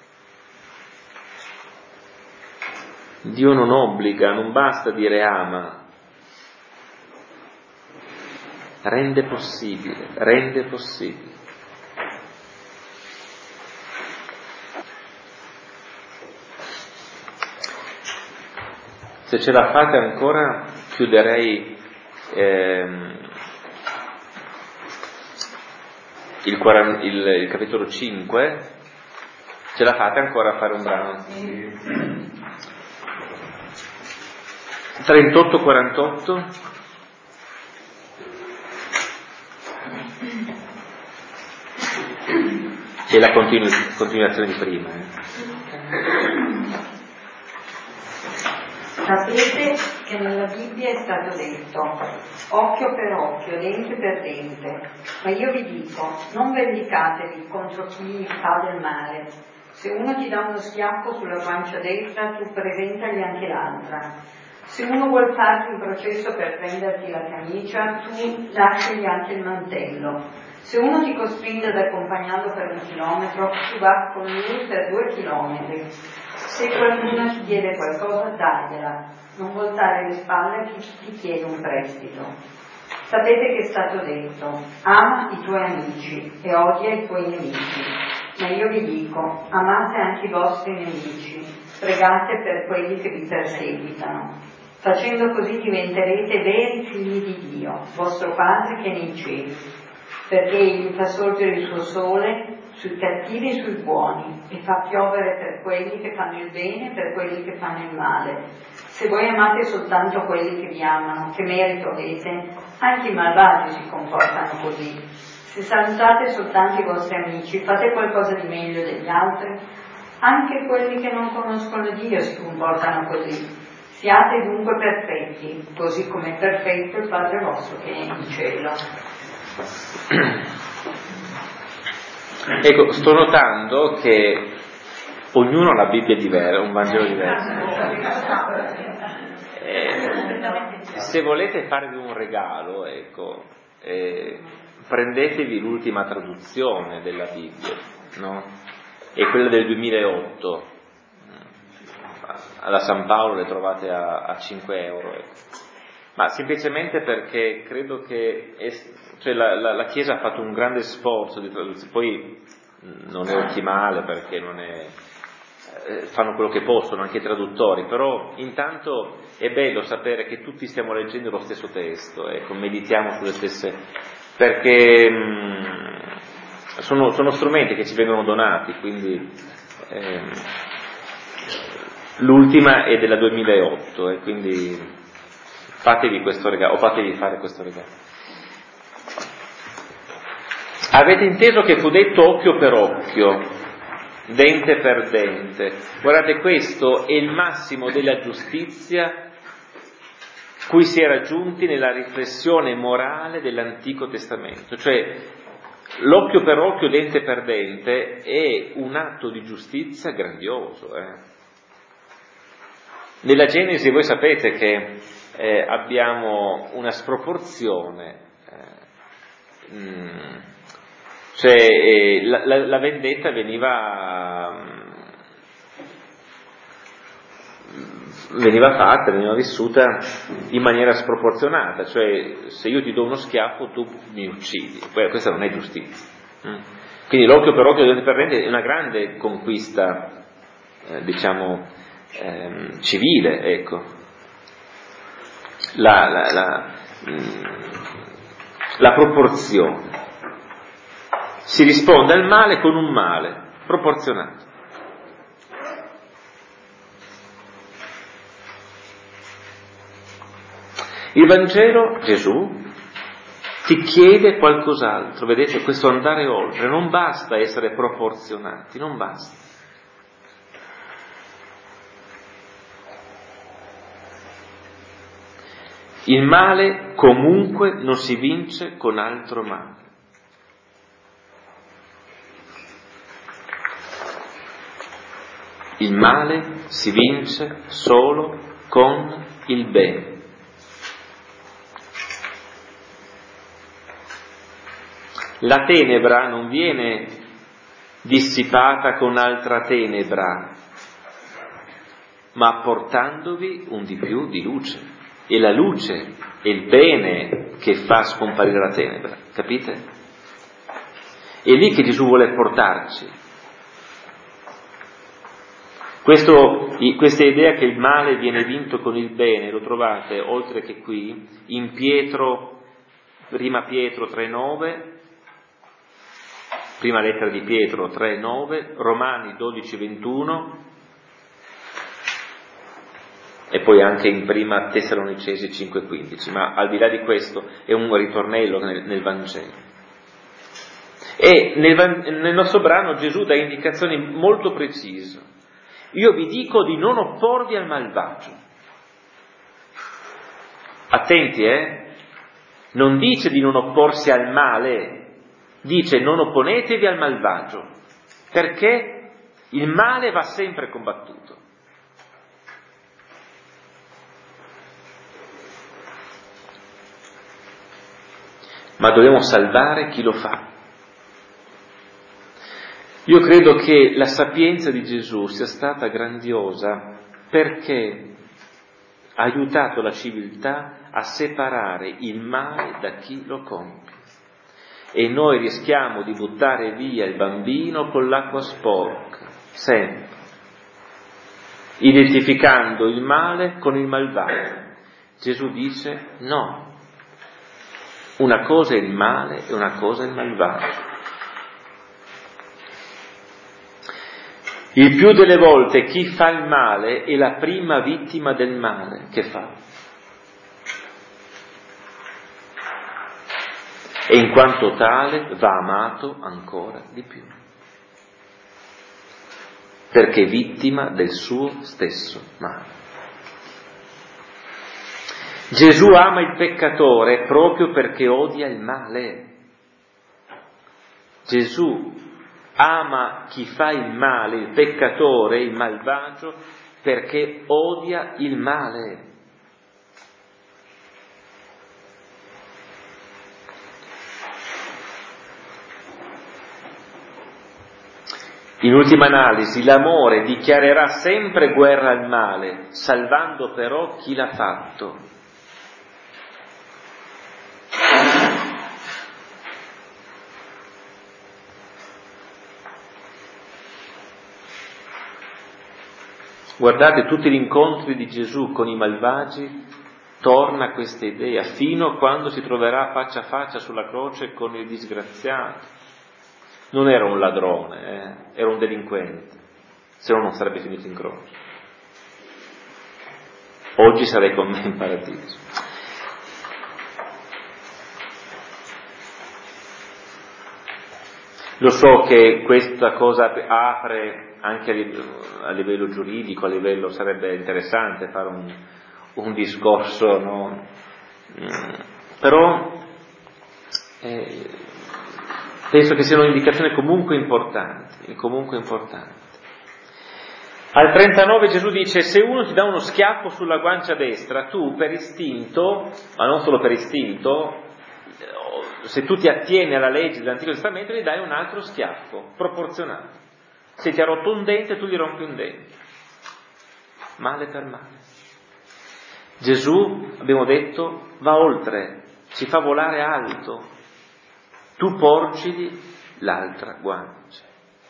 Dio non obbliga, non basta dire ama, rende possibile. Se ce la fate ancora, chiuderei il capitolo 5. Ce la fate ancora a fare un brano? 38-48. È la continuazione di prima. Sapete che nella Bibbia è stato detto occhio per occhio, dente per dente, ma io vi dico, non vendicatevi contro chi fa del male. Se uno ti dà uno schiaffo sulla guancia destra, tu presentagli anche l'altra. Se uno vuol farti un processo per prenderti la camicia, tu lasciagli anche il mantello. Se uno ti costringe ad accompagnarlo per 1 chilometro, tu va con lui per 2 chilometri. Se qualcuno ti chiede qualcosa, dagliela, non voltare le spalle a chi ti chiede un prestito. Sapete che è stato detto, ama i tuoi amici e odia i tuoi nemici. Ma io vi dico, amate anche i vostri nemici, pregate per quelli che vi perseguitano. Facendo così diventerete veri figli di Dio, vostro Padre che è nei cieli, perché egli fa sorgere il suo sole sui cattivi e sui buoni e fa piovere per quelli che fanno il bene e per quelli che fanno il male. Se voi amate soltanto quelli che vi amano, che merito avete? Anche i malvagi si comportano così. Se salutate soltanto i vostri amici, fate qualcosa di meglio degli altri? Anche quelli che non conoscono Dio si comportano così. Siate dunque perfetti, così come è perfetto il Padre vostro che è in cielo. Ecco, sto notando che ognuno ha la Bibbia diversa, un Vangelo diverso. Se volete farvi un regalo, ecco, prendetevi l'ultima traduzione della Bibbia, no? È quella del 2008. Alla San Paolo le trovate a 5 euro, ecco. Ma semplicemente perché credo che la Chiesa ha fatto un grande sforzo di traduzione, poi non è ottimale perché non è, fanno quello che possono anche i traduttori, però intanto è bello sapere che tutti stiamo leggendo lo stesso testo, ecco, meditiamo sulle stesse, perché sono strumenti che ci vengono donati, quindi l'ultima è della 2008 e quindi fatevi questo regalo, o fatevi fare questo regalo. Avete inteso che fu detto occhio per occhio, dente per dente. Guardate, questo è il massimo della giustizia cui si è raggiunti nella riflessione morale dell'Antico Testamento. Cioè, l'occhio per occhio, dente per dente è un atto di giustizia grandioso. Nella Genesi voi sapete che abbiamo una sproporzione, cioè la vendetta veniva fatta, veniva vissuta in maniera sproporzionata, cioè se io ti do uno schiaffo tu mi uccidi, questa non è giustizia. Quindi l'occhio per occhio, dente per dente è una grande conquista, civile, ecco. La proporzione. Si risponde al male con un male proporzionato. Il Vangelo, Gesù, ti chiede qualcos'altro. Vedete, questo andare oltre, non basta essere proporzionati, non basta. Il male comunque non si vince con altro male. Il male si vince solo con il bene. La tenebra non viene dissipata con altra tenebra, ma apportandovi un di più di luce. È la luce, è il bene che fa scomparire la tenebra, capite? È lì che Gesù vuole portarci. Questa idea che il male viene vinto con il bene lo trovate, oltre che qui, in Pietro, prima Pietro 3,9, prima lettera di Pietro 3,9, Romani 12,21 e poi anche in prima Tessalonicesi 5,15, ma al di là di questo è un ritornello nel Vangelo. E nel nostro brano Gesù dà indicazioni molto precise. Io vi dico di non opporvi al malvagio. Attenti, non dice di non opporsi al male, dice non opponetevi al malvagio, perché il male va sempre combattuto. Ma dobbiamo salvare chi lo fa. Io credo che la sapienza di Gesù sia stata grandiosa perché ha aiutato la civiltà a separare il male da chi lo compie. E noi rischiamo di buttare via il bambino con l'acqua sporca, sempre, identificando il male con il malvagio. Gesù dice no, una cosa è il male e una cosa è il malvagio. Il più delle volte chi fa il male è la prima vittima del male che fa. E in quanto tale va amato ancora di più, perché è vittima del suo stesso male. Gesù ama il peccatore proprio perché odia il male. Gesù ama chi fa il male, il peccatore, il malvagio, perché odia il male. In ultima analisi, l'amore dichiarerà sempre guerra al male, salvando però chi l'ha fatto. Guardate, tutti gli incontri di Gesù con i malvagi torna questa idea, fino a quando si troverà faccia a faccia sulla croce con il disgraziato. Non era un ladrone, era un delinquente, se no non sarebbe finito in croce. Oggi sarei con me in paradiso. Lo so che questa cosa apre anche a livello giuridico, a livello sarebbe interessante fare un discorso, no? Però penso che sia un'indicazione comunque importante. Al 39 Gesù dice: se uno ti dà uno schiaffo sulla guancia destra, tu per istinto, ma non solo per istinto, se tu ti attieni alla legge dell'Antico Testamento, gli dai un altro schiaffo, proporzionato. Se ti ha rotto un dente, tu gli rompi un dente. Male per male. Gesù, abbiamo detto, va oltre, ci fa volare alto. Tu porgili l'altra guancia.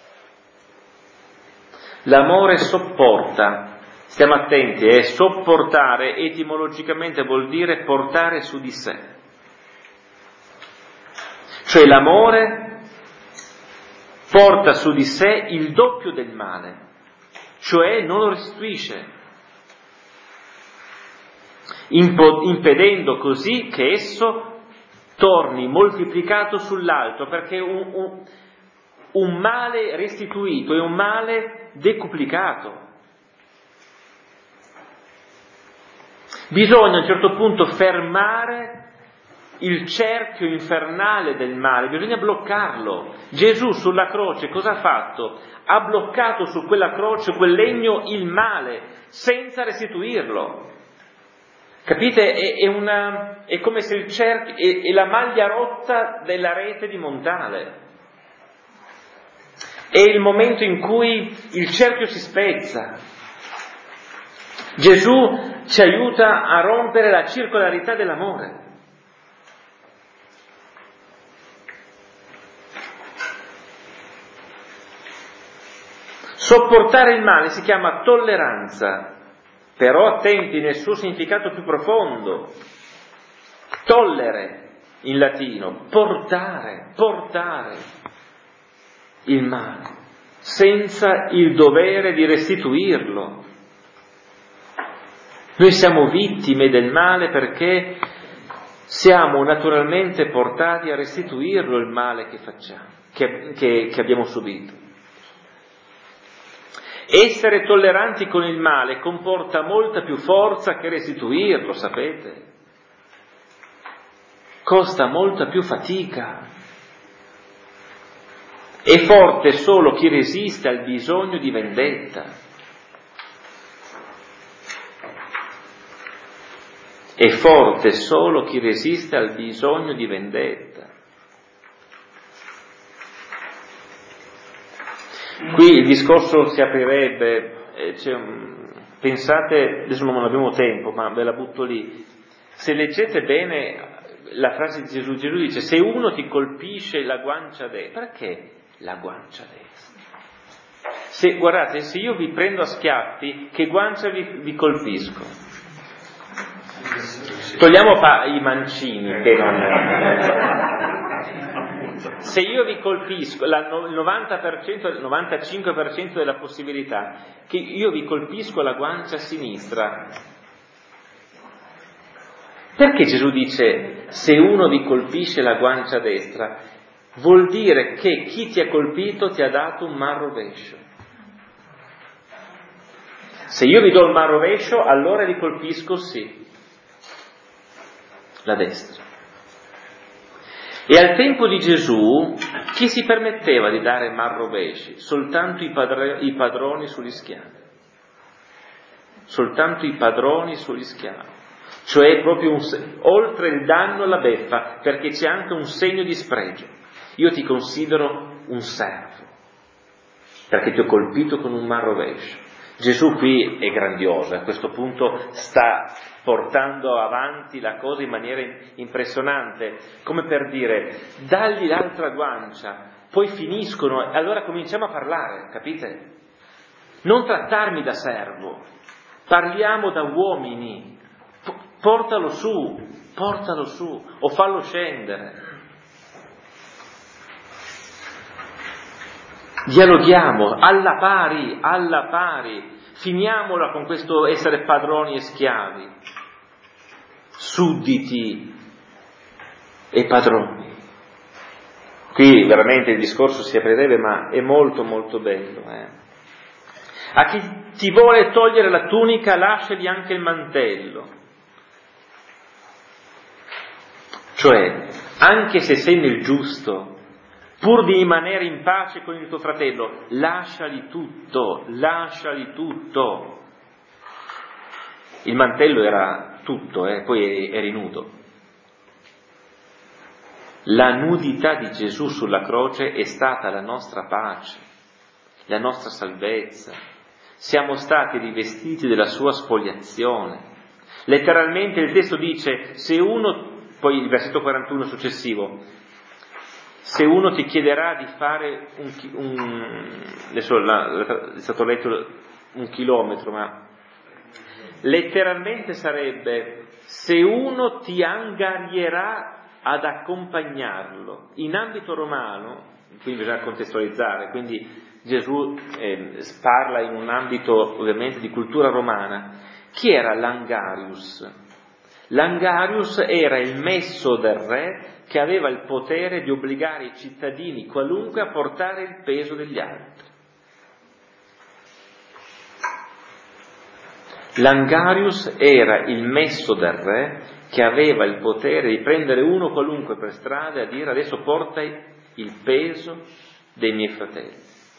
L'amore sopporta. Stiamo attenti, sopportare etimologicamente vuol dire portare su di sé. Cioè l'amore porta su di sé il doppio del male, cioè non lo restituisce, impedendo così che esso torni moltiplicato sull'altro, perché un male restituito è un male decuplicato. Bisogna a un certo punto fermare il cerchio infernale del male, bisogna bloccarlo. Gesù sulla croce cosa ha fatto? Ha bloccato su quella croce, quel legno, il male, senza restituirlo. Capite? È come se il cerchio è la maglia rotta della rete di Montale. È il momento in cui il cerchio si spezza. Gesù ci aiuta a rompere la circolarità dell'amore. Sopportare il male si chiama tolleranza, però attenti nel suo significato più profondo. Tollere in latino, portare il male, senza il dovere di restituirlo. Noi siamo vittime del male perché siamo naturalmente portati a restituirlo il male che facciamo, che abbiamo subito. Essere tolleranti con il male comporta molta più forza che restituirlo, sapete? Costa molta più fatica. È forte solo chi resiste al bisogno di vendetta. È forte solo chi resiste al bisogno di vendetta. Qui il discorso si aprirebbe, pensate, adesso non abbiamo tempo, ma ve la butto lì. Se leggete bene la frase di Gesù, Gesù dice: se uno ti colpisce la guancia destra, perché la guancia destra? Guardate, se io vi prendo a schiaffi, che guancia vi colpisco? Togliamo i mancini, che non... Se io vi colpisco, il 90%, il 95% della possibilità che io vi colpisco la guancia sinistra. Perché Gesù dice se uno vi colpisce la guancia destra? Vuol dire che chi ti ha colpito ti ha dato un manrovescio. Se io vi do il manrovescio, allora vi colpisco sì, la destra. E al tempo di Gesù, chi si permetteva di dare manrovesci? Soltanto i padroni sugli schiavi. Soltanto i padroni sugli schiavi. Cioè proprio oltre il danno alla beffa, perché c'è anche un segno di spregio. Io ti considero un servo, perché ti ho colpito con un manrovescio. Gesù qui è grandioso, a questo punto sta portando avanti la cosa in maniera impressionante, come per dire, dagli l'altra guancia, poi finiscono, allora cominciamo a parlare, capite? Non trattarmi da servo, parliamo da uomini, portalo su, o fallo scendere. Dialoghiamo alla pari, finiamola con questo essere padroni e schiavi, sudditi e padroni. Qui veramente il discorso si apre breve, ma è molto molto bello. A chi ti vuole togliere la tunica, lasciagli anche il mantello. Cioè, anche se sei nel giusto, pur di rimanere in pace con il tuo fratello, lasciali tutto. Il mantello era tutto, poi eri nudo. La nudità di Gesù sulla croce è stata la nostra pace, la nostra salvezza. Siamo stati rivestiti della sua spogliazione. Letteralmente il testo dice, se uno, poi il versetto 41 successivo, se uno ti chiederà di fare adesso è stato letto 1 chilometro, ma letteralmente sarebbe se uno ti angarierà ad accompagnarlo. In ambito romano, quindi bisogna contestualizzare, quindi Gesù parla in un ambito ovviamente di cultura romana. Chi era l'angarius? L'angarius era il messo del re che aveva il potere di obbligare i cittadini qualunque a portare il peso degli altri. L'Angarius era il messo del re che aveva il potere di prendere uno qualunque per strada e a dire: adesso porta il peso dei miei fratelli,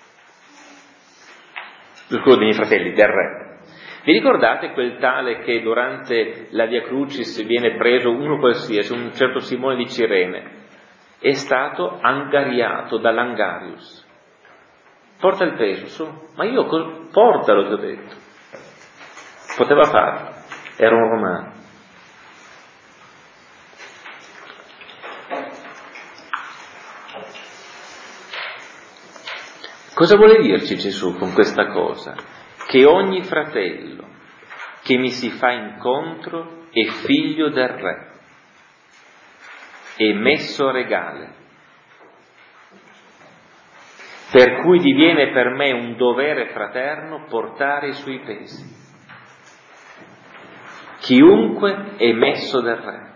dei miei fratelli, del re. Vi ricordate quel tale che durante la Via Crucis viene preso uno qualsiasi, un certo Simone di Cirene? È stato angariato dall'Angarius. Porta il peso, su. Ma io portalo, ti ho detto. Poteva farlo, era un romano. Cosa vuole dirci Gesù con questa cosa? Che ogni fratello che mi si fa incontro è figlio del re, è messo a regale, per cui diviene per me un dovere fraterno portare i suoi pesi. Chiunque è messo del re,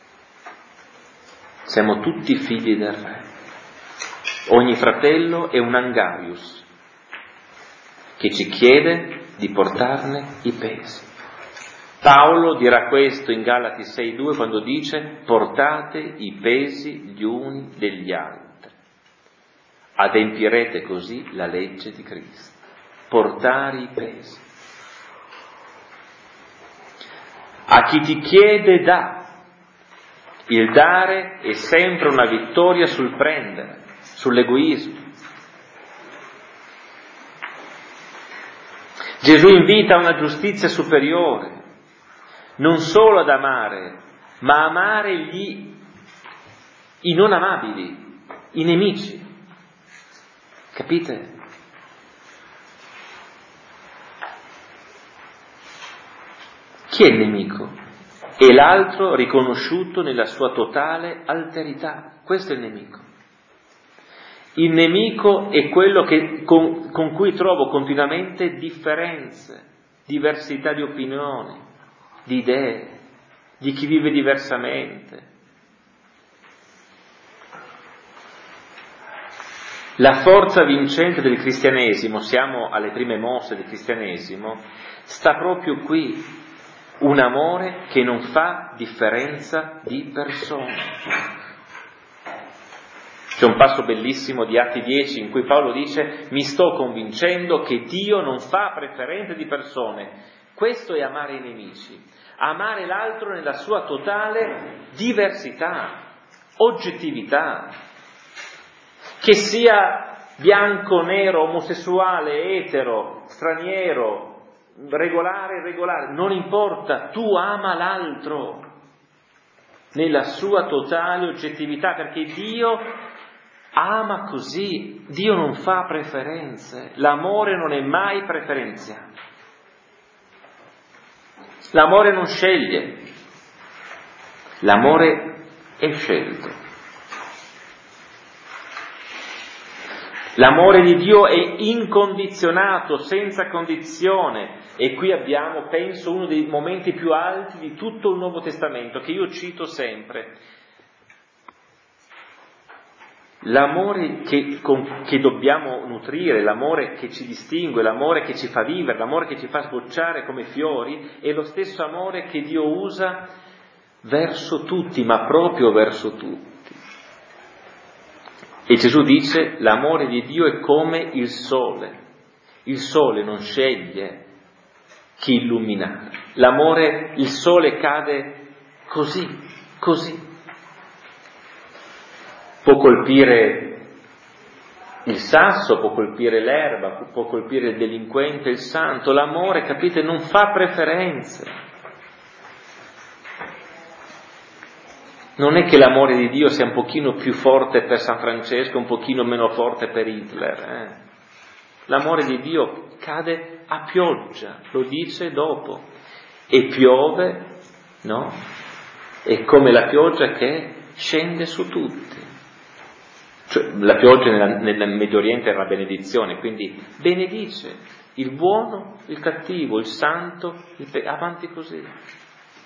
siamo tutti figli del re. Ogni fratello è un Angarius che ci chiede di portarne i pesi. Paolo dirà questo in Galati 6,2 quando dice: portate i pesi gli uni degli altri, adempirete così la legge di Cristo. Portare i pesi. A chi ti chiede dà. Il dare è sempre una vittoria sul prendere, sull'egoismo. Gesù invita a una giustizia superiore, non solo ad amare, ma amare i non amabili, i nemici. Capite? Chi è il nemico? È l'altro riconosciuto nella sua totale alterità. Questo è il nemico. Il nemico è quello con cui trovo continuamente differenze, diversità di opinioni, di idee, di chi vive diversamente. La forza vincente del cristianesimo, siamo alle prime mosse del cristianesimo, sta proprio qui. Un amore che non fa differenza di persone. C'è un passo bellissimo di Atti 10 in cui Paolo dice: mi sto convincendo che Dio non fa preferenze di persone. Questo è amare i nemici, amare l'altro nella sua totale diversità, oggettività, che sia bianco, nero, omosessuale, etero, straniero, regolare, irregolare, non importa, tu ama l'altro nella sua totale oggettività, perché Dio ama così, Dio non fa preferenze, l'amore non è mai preferenziale, l'amore non sceglie, l'amore è scelto. L'amore di Dio è incondizionato, senza condizione, e qui abbiamo, penso, uno dei momenti più alti di tutto il Nuovo Testamento, che io cito sempre. L'amore che dobbiamo nutrire, l'amore che ci distingue, l'amore che ci fa vivere, l'amore che ci fa sbocciare come fiori, è lo stesso amore che Dio usa verso tutti, ma proprio verso tutti. E Gesù dice: l'amore di Dio è come il sole non sceglie chi illuminare, il sole cade così, può colpire il sasso, può colpire l'erba, può colpire il delinquente, il santo, l'amore, capite, non fa preferenze. Non è che l'amore di Dio sia un pochino più forte per San Francesco, un pochino meno forte per Hitler. L'amore di Dio cade a pioggia, lo dice dopo, e piove, no? È come la pioggia che scende su tutti. Cioè, la pioggia nel Medio Oriente era una benedizione, quindi benedice il buono, il cattivo, il santo, avanti così.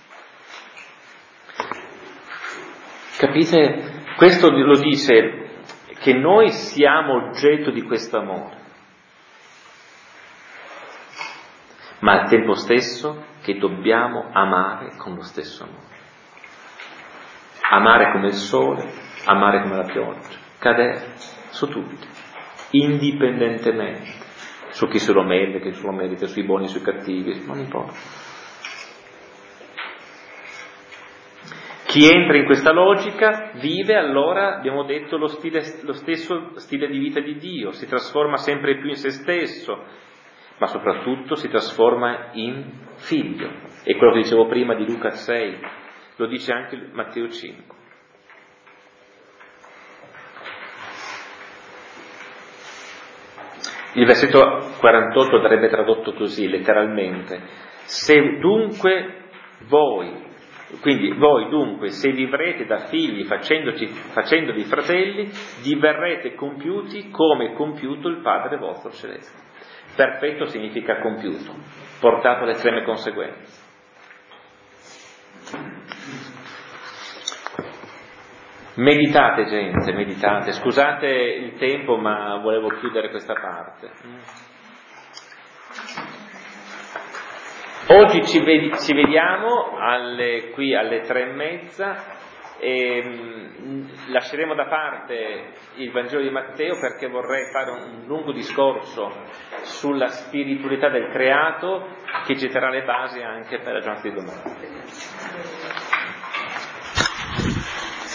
Capite? Questo lo dice che noi siamo oggetto di questo amore. ma al tempo stesso che dobbiamo amare con lo stesso amore. Amare come il sole, amare come la pioggia, cadere su tutti, indipendentemente, su chi se lo merita, chi se lo merita, sui buoni e sui cattivi, non importa. Chi entra in questa logica vive allora, abbiamo detto, lo stesso stile di vita di Dio, si trasforma sempre più in se stesso, ma soprattutto si trasforma in figlio. E quello che dicevo prima di Luca 6, lo dice anche Matteo 5. Il versetto 48 andrebbe tradotto così, letteralmente: se dunque voi dunque, se vivrete da figli facendovi fratelli, diverrete compiuti come è compiuto il Padre vostro celeste. Perfetto significa compiuto, portato alle estreme conseguenze. Meditate, gente, meditate. Scusate il tempo, ma volevo chiudere questa parte. Oggi ci vediamo qui alle 3:30 e lasceremo da parte il Vangelo di Matteo perché vorrei fare un lungo discorso sulla spiritualità del creato che getterà le basi anche per la giornata di domani.